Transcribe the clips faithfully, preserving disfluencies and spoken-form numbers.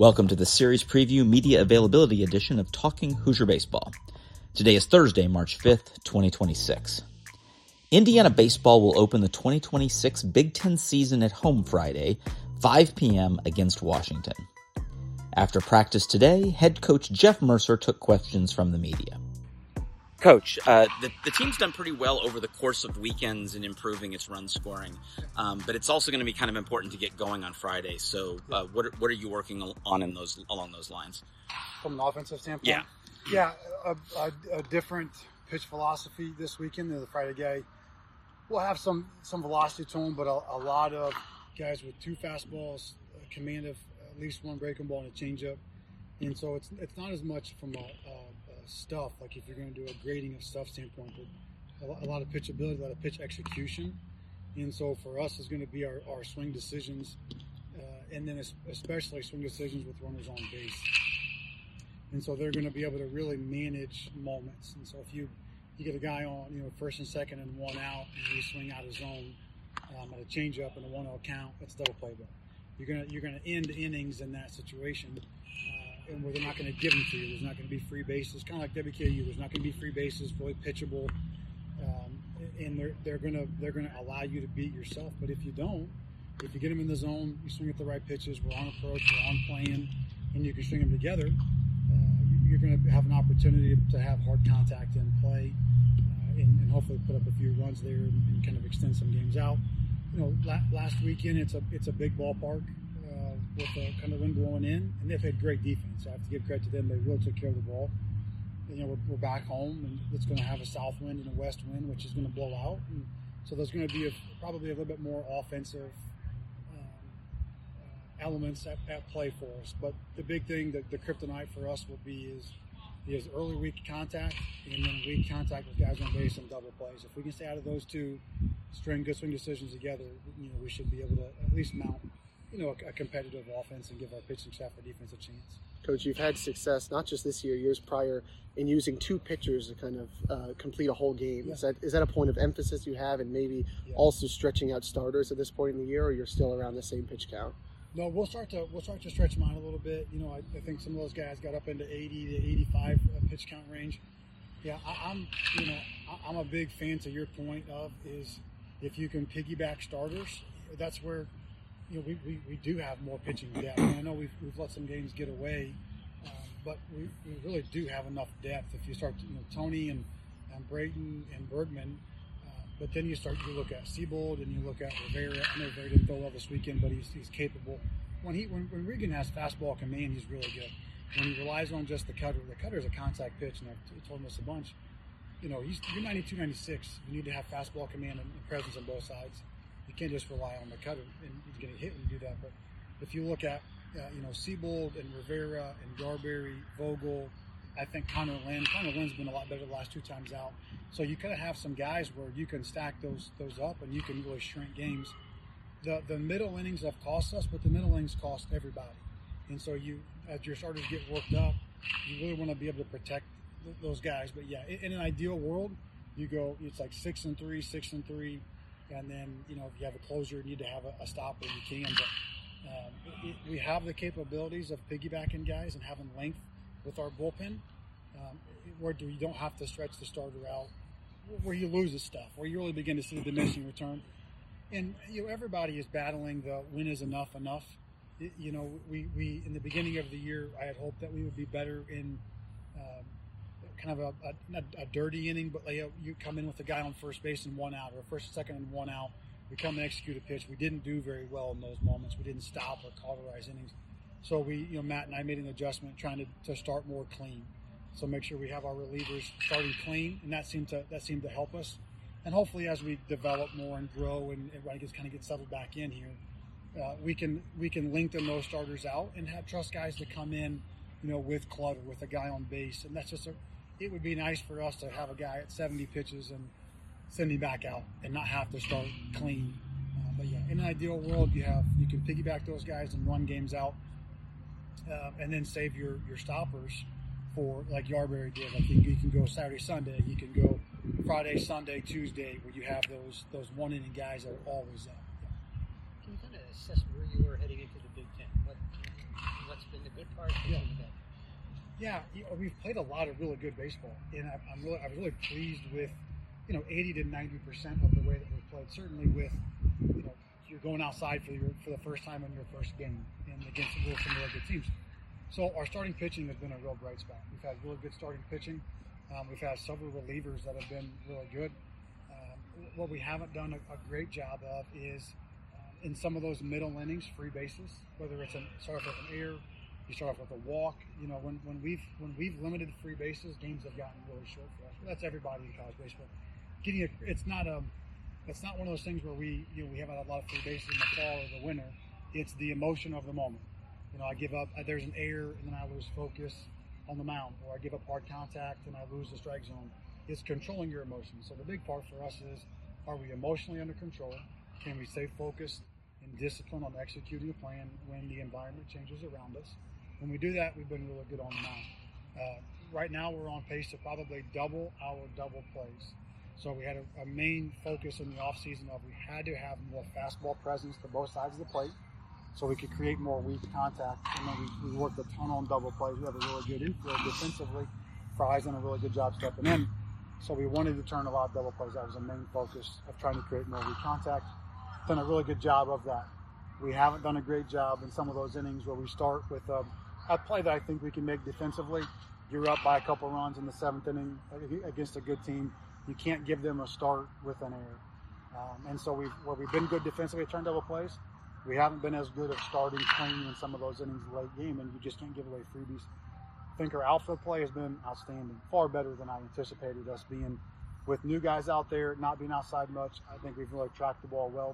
Welcome to the series preview media availability edition of Talking Hoosier Baseball. Today is Thursday, March fifth, twenty twenty-six. Indiana baseball will open the twenty twenty-six Big Ten season at home Friday, five p.m. against Washington. After practice today, head coach Jeff Mercer took questions from the media. Coach, uh, the, the team's done pretty well over the course of weekends in improving its run scoring, um, but it's also going to be kind of important to get going on Friday. So, uh, what are, what are you working on in those along those lines? From an offensive standpoint, yeah, yeah, a, a, a different pitch philosophy this weekend than the Friday game. We'll have some some velocity to them, but a, a lot of guys with two fastballs, a command of at least one breaking ball and a changeup, and so it's it's not as much from a, a stuff, like if you're going to do a grading of stuff standpoint, but a lot of pitchability, a lot of pitch execution. And so for us, it's going to be our, our swing decisions, uh, and then especially swing decisions with runners on base. And so they're going to be able to really manage moments. And so if you you get a guy on, you know, first and second and one out, and you swing out of zone um, at a changeup and a one oh count, that's double play ball. You're gonna you're gonna end innings in that situation. And where they're not going to give them to you. There's not going to be free bases, kind of like W K U. There's not going to be free bases, fully pitchable, um, and they're they're going to they're going to allow you to beat yourself. But if you don't, if you get them in the zone, you swing at the right pitches. We're on approach, we're on playing, and you can string them together. Uh, you're going to have an opportunity to have hard contact and play, uh, and, and hopefully put up a few runs there and, and kind of extend some games out. You know, la- last weekend it's a it's a big ballpark. Uh, with a kind of wind blowing in, and they've had great defense. I have to give credit to them. They really took care of the ball. And, you know, we're, we're back home, and it's going to have a south wind and a west wind, which is going to blow out. And so there's going to be a, probably a little bit more offensive um, uh, elements at, at play for us. But the big thing, that the kryptonite for us will be is is early weak contact, and then weak contact with guys on base and double plays. If we can stay out of those two, string good swing decisions together, you know, we should be able to at least mount, you know, a, a competitive offense and give our pitching staff a defensive chance. Coach, you've had success, not just this year, years prior, in using two pitchers to kind of uh, complete a whole game. Yeah. Is that is that a point of emphasis you have, and maybe yeah. also stretching out starters at this point in the year, or you're still around the same pitch count? No, we'll start to we'll start to stretch them out a little bit. You know, I, I think some of those guys got up into eighty to eighty-five pitch count range. Yeah, I, I'm you know I, I'm a big fan. To your point of is if you can piggyback starters, that's where. You know, we, we, we do have more pitching depth. I mean, I know we've, we've let some games get away, um, but we, we really do have enough depth. If you start, to, you know, Tony and, and Brayton and Bergman, uh, but then you start to look at Seabold and you look at Rivera. I know Rivera didn't throw well this weekend, but he's he's capable. When he when, when Regan has fastball command, he's really good. When he relies on just the cutter, the cutter is a contact pitch, and I've told him this a bunch. You know, he's you're ninety-two, ninety-six. You need to have fastball command and presence on both sides. You can't just rely on the cutter, and you're going to hit when you do that. But if you look at, uh, you know, Seabold and Rivera and Garberry, Vogel, I think Connor Lynn. Connor Lynn's been a lot better the last two times out. So you kind of have some guys where you can stack those those up, and you can really shrink games. The the middle innings have cost us, but the middle innings cost everybody. And so you, as your starters get worked up, you really want to be able to protect th- those guys. But yeah, in, in an ideal world, you go, it's like six and three, six and three. And then, you know, if you have a closer, you need to have a, a stopper, you can. But um, it, it, we have the capabilities of piggybacking guys and having length with our bullpen, um, where you don't have to stretch the starter out, where you lose the stuff, where you really begin to see the diminishing return. And, you know, everybody is battling the when is enough enough. It, you know, we, we, in the beginning of the year, I had hoped that we would be better in um, kind of a, a, a dirty inning, but like, you know, you come in with a guy on first base and one out, or first, second, and one out. We come and execute a pitch. We didn't do very well in those moments. We didn't stop or cauterize innings. So we, you know, Matt and I made an adjustment trying to, to start more clean. So make sure we have our relievers starting clean, and that seemed to that seemed to help us. And hopefully, as we develop more and grow, and everybody gets kind of get settled back in here, uh, we can we can lengthen those starters out and have trust guys to come in, you know, with clutter, with a guy on base, and that's just a. It would be nice for us to have a guy at seventy pitches and send him back out and not have to start clean. Uh, but yeah, in an ideal world, you have you can piggyback those guys and run games out, uh, and then save your, your stoppers for like Yarberry did. Like you, you can go Saturday, Sunday. You can go Friday, Sunday, Tuesday, where you have those those one inning guys that are always up. Can you kind of assess where you were heading into the Big Ten? What what's been the good part? Yeah. Yeah, you know, we've played a lot of really good baseball, and I, I'm really, I was really pleased with, you know, eighty to ninety percent of the way that we've played. Certainly with, you know, you're going outside for your for the first time in your first game and against some really, some really good teams. So our starting pitching has been a real bright spot. We've had really good starting pitching. Um, we've had several relievers that have been really good. Um, what we haven't done a, a great job of is um, in some of those middle innings, free bases, whether it's a start off with an error, you start off with a walk. You know, when, when we've when we've limited free bases, games have gotten really short for us. That's everybody in college baseball. Getting a, it's not a it's not one of those things where we you know we have a lot of free bases in the fall or the winter. It's the emotion of the moment. You know, I give up. There's an error, and then I lose focus on the mound, or I give up hard contact and I lose the strike zone. It's controlling your emotions. So the big part for us is: are we emotionally under control? Can we stay focused and disciplined on executing a plan when the environment changes around us? When we do that, we've been really good on the mound. Uh, right now, we're on pace to probably double our double plays. So we had a, a main focus in the offseason of we had to have more fastball presence to both sides of the plate so we could create more weak contact. And then we, we worked a ton on double plays. We have a really good infield defensively. Fry's done a really good job stepping in. So we wanted to turn a lot of double plays. That was a main focus of trying to create more weak contact. Done a really good job of that. We haven't done a great job in some of those innings where we start with a, a play that I think we can make defensively. You're up by a couple runs in the seventh inning against a good team. You can't give them a start with an error. Um, and so we've, where we've been good defensively at turn double plays, we haven't been as good at starting clean in some of those innings late game, and you just can't give away freebies. I think our outfield play has been outstanding, far better than I anticipated us being. With new guys out there, not being outside much, I think we've really tracked the ball well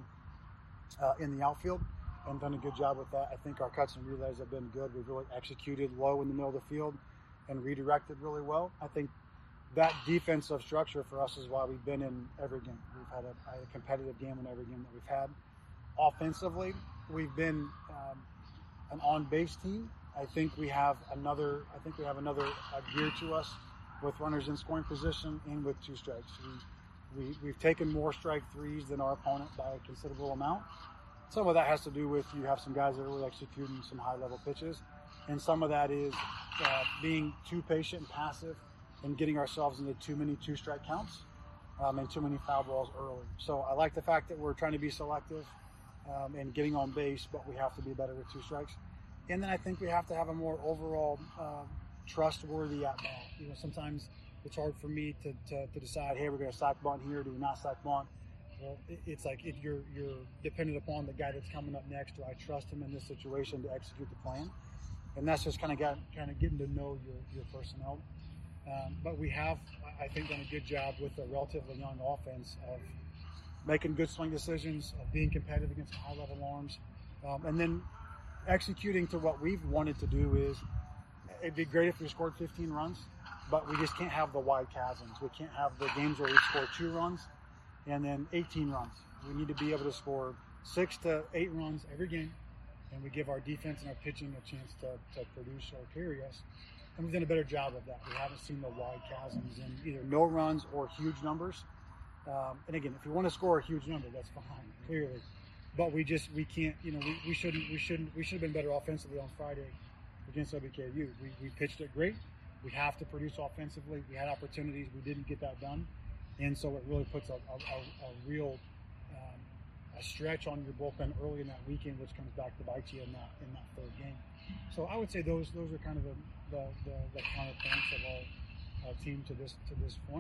uh, in the outfield and done a good job with that. I think our cuts and relays have been good. We've really executed low in the middle of the field and redirected really well. I think that defensive structure for us is why we've been in every game. We've had a, a competitive game in every game that we've had. Offensively, we've been um, an on-base team. I think we have another. I think we have another uh, gear to us with runners in scoring position and with two strikes. We, we we've taken more strike threes than our opponent by a considerable amount. Some of that has to do with you have some guys that are really executing some high-level pitches, and some of that is uh, being too patient and passive and getting ourselves into too many two-strike counts um, and too many foul balls early. So I like the fact that we're trying to be selective um, and getting on base, but we have to be better with two strikes. And then I think we have to have a more overall uh, trustworthy at bat. You know, sometimes it's hard for me to, to, to decide, hey, we're going to sack bunt here, do we not sack bunt? Well, it, it's like if you're you're dependent upon the guy that's coming up next. Do I trust him in this situation to execute the plan? And that's just kind of got kind of getting to know your your personnel. Um, but we have, I think, done a good job with a relatively young offense of making good swing decisions, of being competitive against high-level arms, um, and then executing to what we've wanted to do is, it'd be great if we scored fifteen runs, but we just can't have the wide chasms. We can't have the games where we score two runs and then eighteen runs. We need to be able to score six to eight runs every game, and we give our defense and our pitching a chance to, to produce or carry us. And we've done a better job of that. We haven't seen the wide chasms in either no runs or huge numbers. Um, and again, if you want to score a huge number, that's fine, clearly. But we just we can't. You know, we, we shouldn't. We shouldn't. We should have been better offensively on Friday against W K U. We we pitched it great. We have to produce offensively. We had opportunities. We didn't get that done, and so it really puts a a, a, a real um, a stretch on your bullpen early in that weekend, which comes back to bite you in that in that third game. So I would say those those are kind of the the, the, the counterpoints of our, our team to this to this point.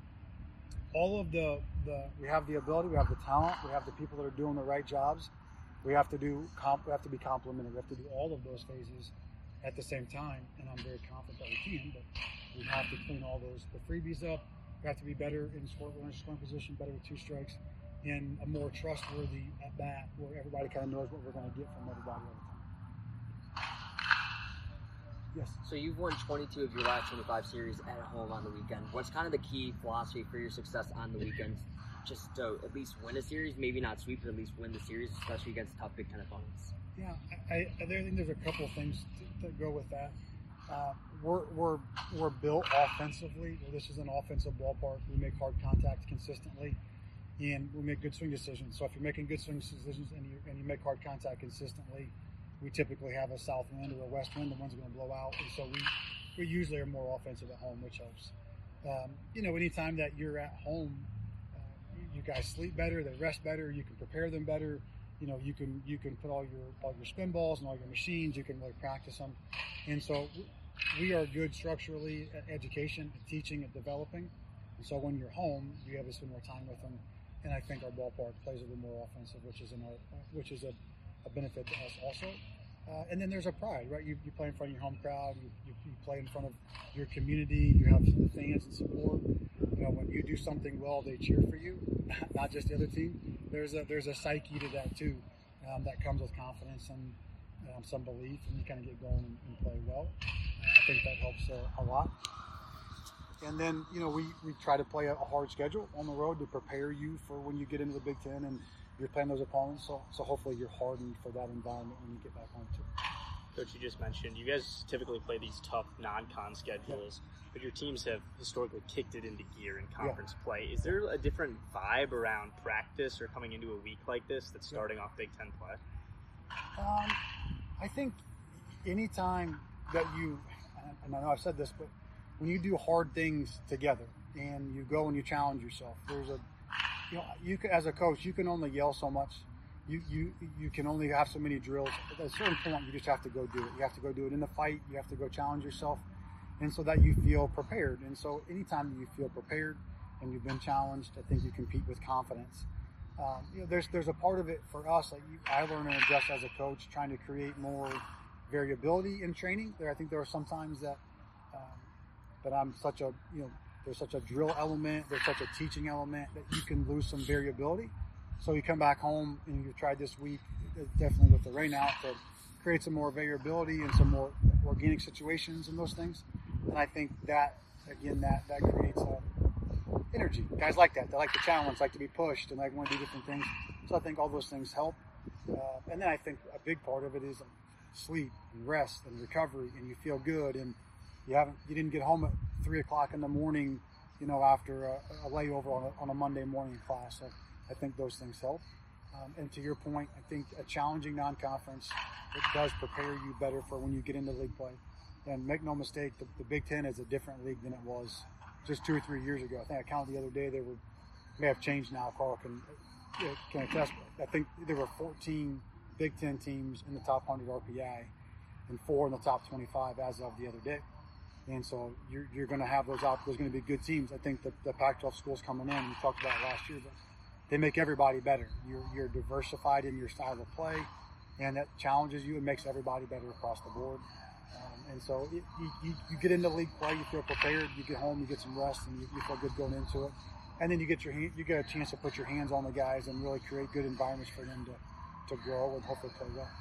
All of the, the we have the ability, we have the talent, we have the people that are doing the right jobs. We have to do comp, we have to be complemented. We have to do all of those phases at the same time, and I'm very confident that we can. But we have to clean all those the freebies up. We have to be better in score, scoring position, better with two strikes, and a more trustworthy at bat where everybody kind of knows what we're going to get from everybody all the time. Yes. So you've won twenty-two of your last twenty-five series at home on the weekend. What's kind of the key philosophy for your success on the weekends? Just to at least win a series, maybe not sweep, but at least win the series, especially against tough Big Ten opponents. Yeah, I, I think there's a couple of things to, to go with that. Uh, we're we're we're built offensively. This is an offensive ballpark. We make hard contact consistently, and we make good swing decisions. So if you're making good swing decisions and you and you make hard contact consistently, we typically have a south wind or a west wind. The wind's going to blow out, and so we we usually are more offensive at home, which helps. Um, you know, anytime that you're at home, uh, you, you guys sleep better, they rest better, you can prepare them better. You know, you can you can put all your all your spin balls and all your machines. You can really practice them, and so we are good structurally at education, at teaching, at developing. And so when you're home, you have to spend more time with them. And I think our ballpark plays a little more offensive, which is in our, which is a, a benefit to us also. Uh, and then there's a pride, right? You, you play in front of your home crowd. You, you, you play in front of your community. You have fans and support. You know, when you do something well, they cheer for you, not just the other team. There's a there's a psyche to that too, um, that comes with confidence and um, some belief, and you kind of get going and, and play well. Uh, I think that helps uh, a lot. And then, you know, we, we try to play a, a hard schedule on the road to prepare you for when you get into the Big Ten and you're playing those opponents. So, so hopefully you're hardened for that environment when you get back home too. Coach, you just mentioned you guys typically play these tough non-con schedules, yeah. but your teams have historically kicked it into gear in conference yeah. play. Is there a different vibe around practice or coming into a week like this that's starting yeah. off Big Ten play? Um, I think anytime that you, and I know I've said this, but when you do hard things together and you go and you challenge yourself, there's a, you know, you can, as a coach, you can only yell so much. You, you, you can only have so many drills. At a certain point, you just have to go do it. You have to go do it in the fight. You have to go challenge yourself. And so that you feel prepared. And so anytime you feel prepared and you've been challenged, I think you compete with confidence. Um, you know, there's, there's a part of it for us that you, I learn and adjust as a coach, trying to create more variability in training. There, I think there are some times that, um, that I'm such a, you know, there's such a drill element, there's such a teaching element that you can lose some variability. So you come back home and you've tried this week, definitely with the rain out, to create some more variability and some more organic situations and those things. And I think that, again, that, that creates a energy. Guys like that. They like the challenge, like to be pushed, and like want to do different things. So I think all those things help. Uh, and then I think a big part of it is sleep and rest and recovery, and you feel good, and you haven't, you didn't get home at three o'clock in the morning, you know, after a, a layover on a, on a Monday morning class. So I think those things help. Um, and to your point, I think a challenging non-conference, it does prepare you better for when you get into league play. And make no mistake, the, the Big Ten is a different league than it was just two or three years ago. I think I counted the other day, they were, may have changed now, Carl can, can attest. I think there were fourteen Big Ten teams in the top one hundred R P I and four in the top twenty-five as of the other day. And so you're, you're going to have those out. There's going to be good teams. I think the, the Pac twelve schools coming in, we talked about it last year, but they make everybody better. You're, you're diversified in your style of play, and that challenges you and makes everybody better across the board. Um, and so it, you, you, you get into league play, you feel prepared, you get home, you get some rest, and you, you feel good going into it. And then you get your you get a chance to put your hands on the guys and really create good environments for them to, to grow and hopefully play well.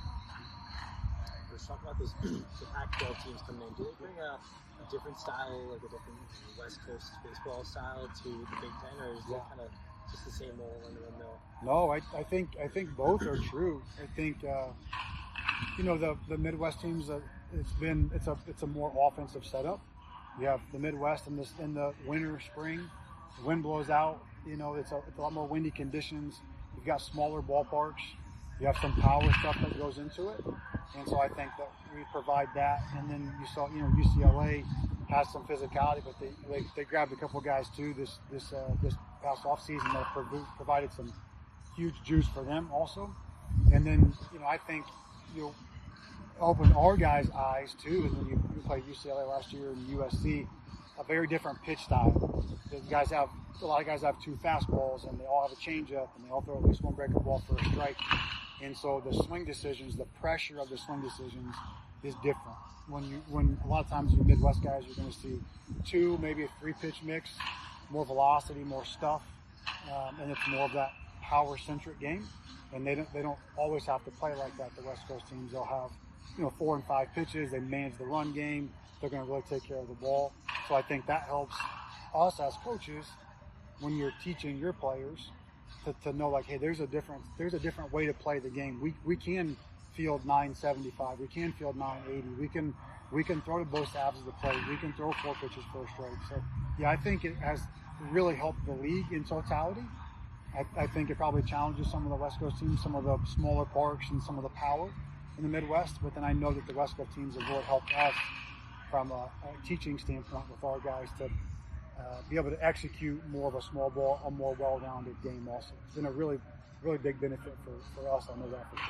Let's talk about this. The Pac twelve teams coming in. Do they bring a, a different style, like a different West Coast baseball style to the Big Ten, or is yeah. it kind of just the same old run of the mill? No, I, I think I think both are true. I think uh, you know the the Midwest teams. Uh, it's been it's a it's a more offensive setup. You have the Midwest in this in the winter, spring. The wind blows out. You know it's a it's a lot more windy conditions. You've got smaller ballparks. You have some power stuff that goes into it. And so I think that we provide that. And then you saw, you know, U C L A has some physicality, but they they, they grabbed a couple of guys too this this uh, this past off season that prov- provided some huge juice for them also. And then you know I think you'll open our guys' eyes too is when you, you played U C L A last year and U S C, a very different pitch style. The guys have a lot of guys have two fastballs and they all have a changeup and they all throw at least one breaking ball for a strike. And so the swing decisions, the pressure of the swing decisions is different. When you, when a lot of times you Midwest guys, you're going to see two, maybe a three pitch mix, more velocity, more stuff, um, and it's more of that power centric game. And they don't, they don't always have to play like that. The West Coast teams, they'll have, you know, four and five pitches. They manage the run game. They're going to really take care of the ball. So I think that helps us as coaches when you're teaching your players To, to know like, hey, there's a different there's a different way to play the game. We we can field nine seventy-five. We can field nine eighty. We can we can throw to both halves of the plate. We can throw four pitches for a strike. So yeah, I think it has really helped the league in totality. I, I think it probably challenges some of the West Coast teams, some of the smaller parks and some of the power. in the Midwest, but then I know that the West Coast teams have really helped us from a, a teaching standpoint with our guys to uh, be able to execute more of a small ball, a more well-rounded game also. It's been a really, really big benefit for, for us. I know that for sure.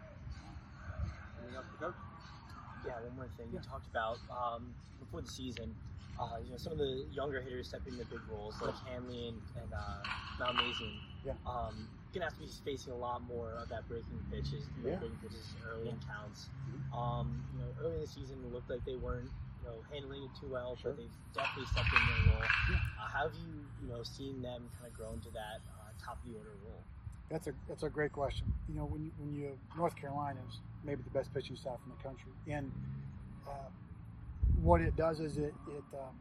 Anything else for Coach? Yeah, one more thing. Yeah. You talked about um, before the season, uh, you know, some of the younger hitters stepping into big roles, like Hanley and, and uh, Malmazian. Yeah. Um, going to have to be facing a lot more of that breaking pitches, you know, Yeah. breaking pitches early in counts. Mhm. Um, you know, early in the season, it looked like they weren't, you know, handling it too well, Sure. but they've definitely stepped in their role. Yeah. Uh, how have you, you know, seen them kind of grow into that uh, top of the order role? That's a that's a great question. You know, when you, when you North Carolina is maybe the best pitching staff in the country, and uh, what it does is it it um,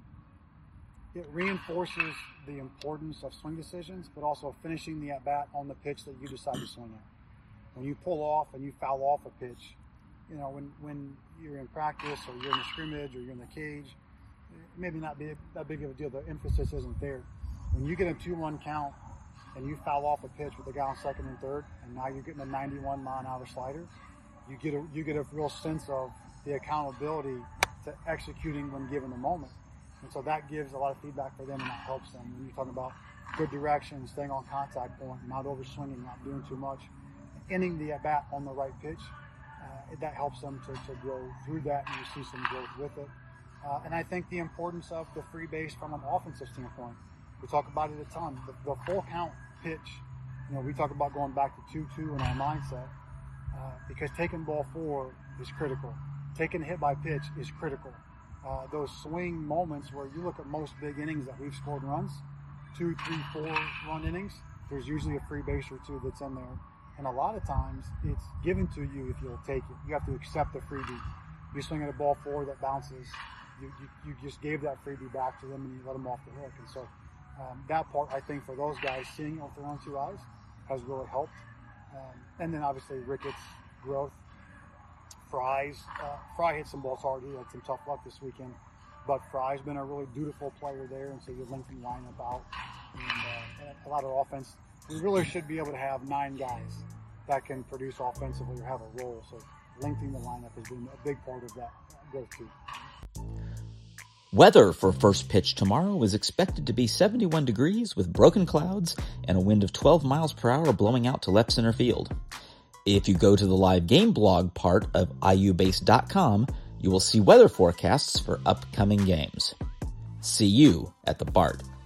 it reinforces the importance of swing decisions, but also finishing the at bat on the pitch that you decide to swing at. When you pull off and you foul off a pitch, you know, when when you're in practice or you're in the scrimmage or you're in the cage, maybe not be that big of a deal. The emphasis isn't there. When you get a two-one count and you foul off a pitch with a guy on second and third, and now you're getting a ninety-one mile an hour slider, you get a you get a real sense of the accountability to executing when given the moment. And so that gives a lot of feedback for them, and that helps them. When you're talking about good direction, staying on contact point, not overswinging, not doing too much, ending the at bat on the right pitch, uh, that helps them to, to grow through that, and you see some growth with it. Uh, and I think the importance of the free base from an offensive standpoint. We talk about it a ton. The, the full count pitch, you know, we talk about going back to two two in our mindset, uh, because taking ball four is critical. Taking a hit by pitch is critical. Uh, those swing moments where you look at most big innings that we've scored runs, two, three, four run innings, there's usually a free base or two that's in there. And a lot of times it's given to you if you'll take it. You have to accept the freebie. You swing at a ball four that bounces, you, you, you just gave that freebie back to them and you let them off the hook. And so um, that part, I think, for those guys, seeing it with their own two eyes has really helped. Um, and then obviously Ricketts' growth. Fry's, uh, Fry hit some balls hard. He had some tough luck this weekend, but Fry's been a really dutiful player there, and so you lengthen the lineup out. And, uh, and a lot of offense. We really should be able to have nine guys that can produce offensively or have a role. So lengthening the lineup has been a big part of that growth too. Weather for first pitch tomorrow is expected to be seventy-one degrees with broken clouds and a wind of twelve miles per hour blowing out to left center field. If you go to the live game blog part of I U base dot com, you will see weather forecasts for upcoming games. See you at the B A R T.